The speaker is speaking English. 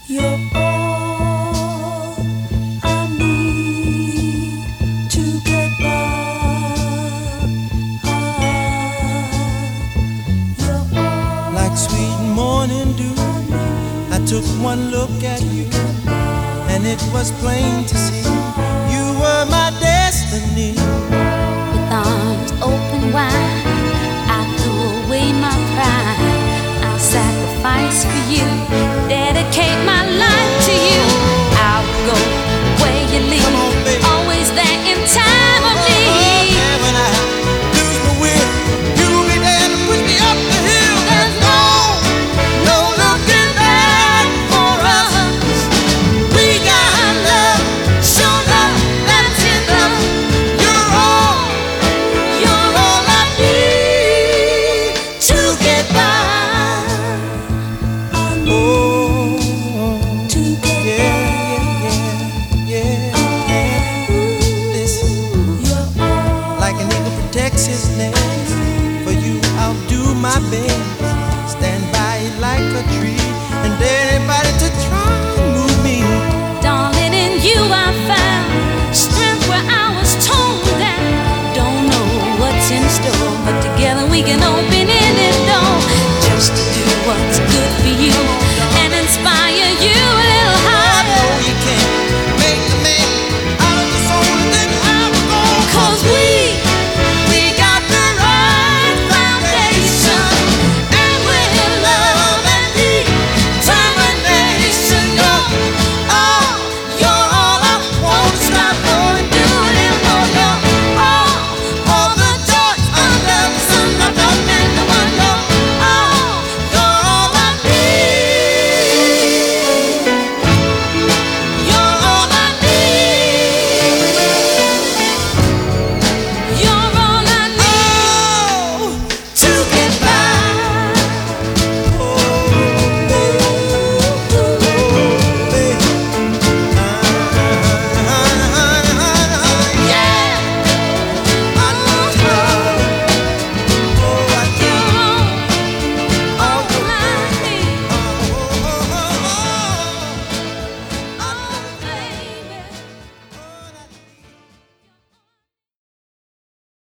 You're all I need to get by. You're all like sweet morning dew. I took one look at you, and it was plain to see you were my destiny. With arms open wide, I threw away my pride. I'll sacrifice for you, dedicate my life to you.